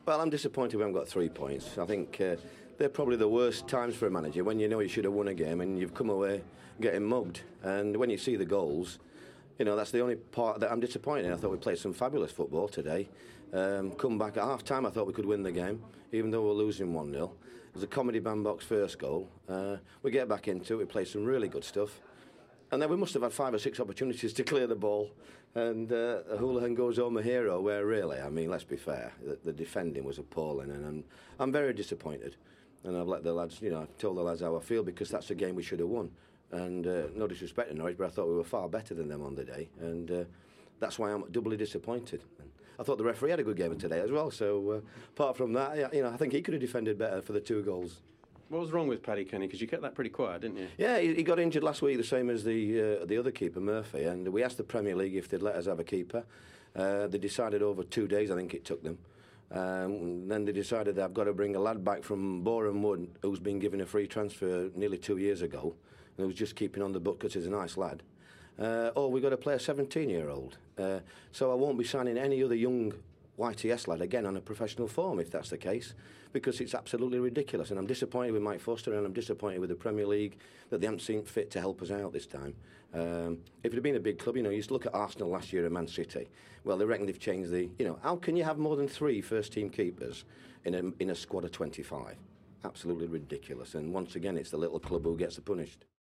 Well, I'm disappointed we haven't got 3 points. I think they're probably the worst times for a manager, when you know you should have won a game and you've come away getting mugged. And when you see the goals, you know, that's the only part that I'm disappointed in. I thought we played some fabulous football today. Come back at half-time, I thought we could win the game, even though we're losing 1-0. It was a comedy bandbox first goal. We get back into it, we play some really good stuff. And then we must have had 5 or 6 opportunities to clear the ball. And Houlihan goes home a hero, where really, I mean, let's be fair, the defending was appalling. And I'm very disappointed. And I've let the lads, you know, I've told the lads how I feel, because that's a game we should have won. And no disrespect to Norwich, but I thought we were far better than them on the day. And that's why I'm doubly disappointed. And I thought the referee had a good game today as well. So apart from that, you know, I think he could have defended better for the 2 goals. What was wrong with Paddy Kenny? Because you kept that pretty quiet, didn't you? Yeah, he got injured last week, the same as the other keeper, Murphy. And we asked the Premier League if they'd let us have a keeper. They decided over 2 days, I think it took them. Then they decided they've got to bring a lad back from Boreham Wood who's been given a free transfer nearly 2 years ago, and who's just keeping on the book because he's a nice lad. We've got to play a 17-year-old. So I won't be signing any other young YTS lad again on a professional form, if that's the case, because it's absolutely ridiculous. And I'm disappointed with Mike Foster, and I'm disappointed with the Premier League that they haven't seen fit to help us out this time. If it had been a big club, you know, you used to look at Arsenal last year and Man City. Well, they reckon they've changed you know, how can you have more than 3 first-team keepers in a squad of 25? Absolutely ridiculous. And once again, it's the little club who gets punished.